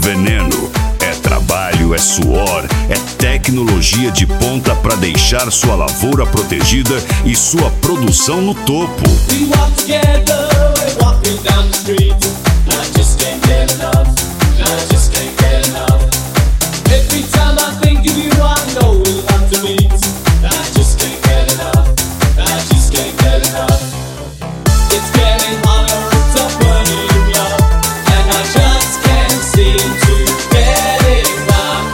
Veneno. É trabalho, é suor, é tecnologia de ponta para deixar sua lavoura protegida e sua produção no topo. We walk together, walking down the street. I just can't get enough. I just can't get enough. Every time I think of you, I know we'll have to meet. I just can't get enough. I just can't get enough. It's getting hotter, it's a burning up, and I just can't seem to get enough.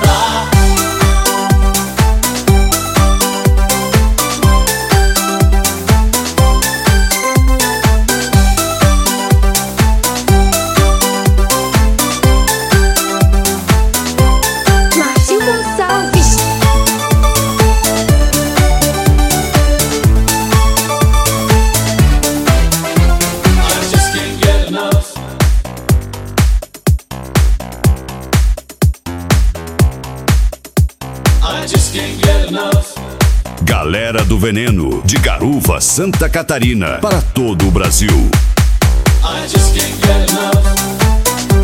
Márcio Gonçalves. I just can't get enough. I just can't get enough. Galera do Veneno, de Garuva, Santa Catarina, para todo o Brasil. I just can't get enough.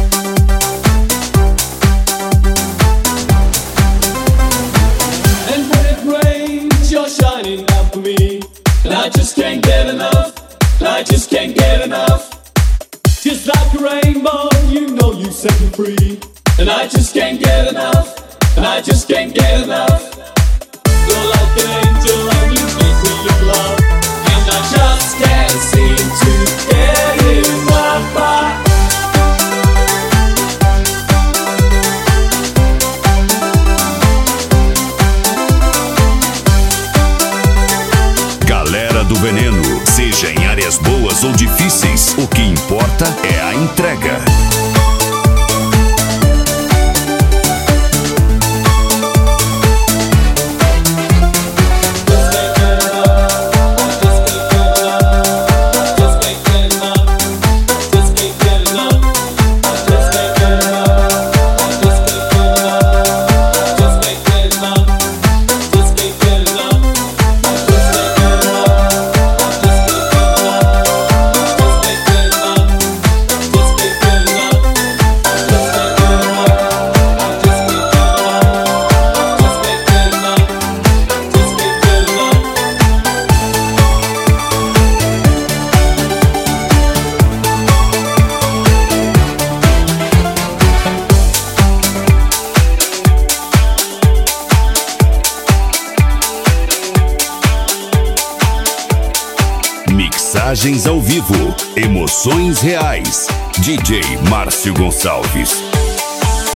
And when it rains, you're shining down for me. And I just can't get enough. I just can't get enough. Just like a rainbow, you know you set me free. And I just can't get enough. And I just can't get enough. You're like an angel and you make me look love. And I just can't seem to get enough. Galera do Veneno, seja em áreas boas ou difíceis, o que importa é a entrega. Mixagens ao vivo, emoções reais. DJ Márcio Gonçalves.